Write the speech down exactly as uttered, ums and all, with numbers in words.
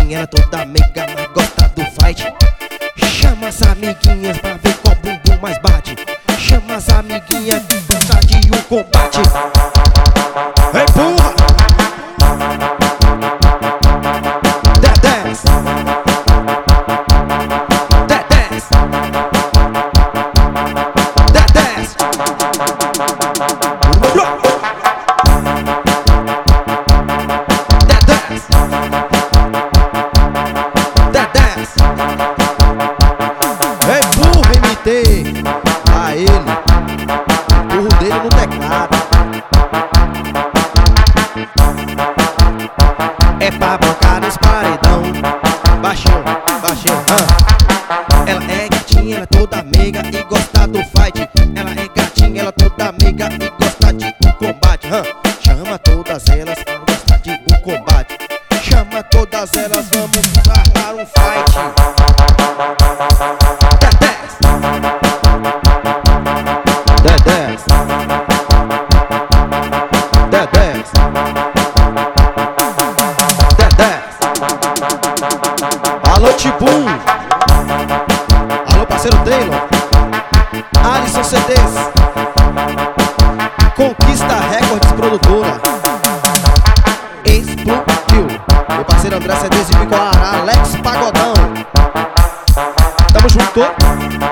gatinha, ela toda meiga, mas gosta do fight. Chama as amiguinhas pra ver qual bumbum mais bate. Chama as amiguinhas que gosta de um combate. Empurra! Dedés! Dedés! Dedés! Dedés! Empurra, imitei a ele, empurro dele no teclado. É pra bancar nos paredão. Baixinho, baixinho, ah. Ela é gatinha, ela é toda meiga e gosta do fight. Ela é gatinha, ela é toda meiga e gosta de um combate, ah. Chama todas elas pra gostar de um combate. Chama todas elas, vamos armar um fight. Dedés! Dedés! Dedés! Alô, Tibum! Alô, parceiro Taylor! Alisson C Ds! Conquista Records Produtora! Explodiu! Meu parceiro André C Ds de Picoará, Alex Pagodão! Tamo junto!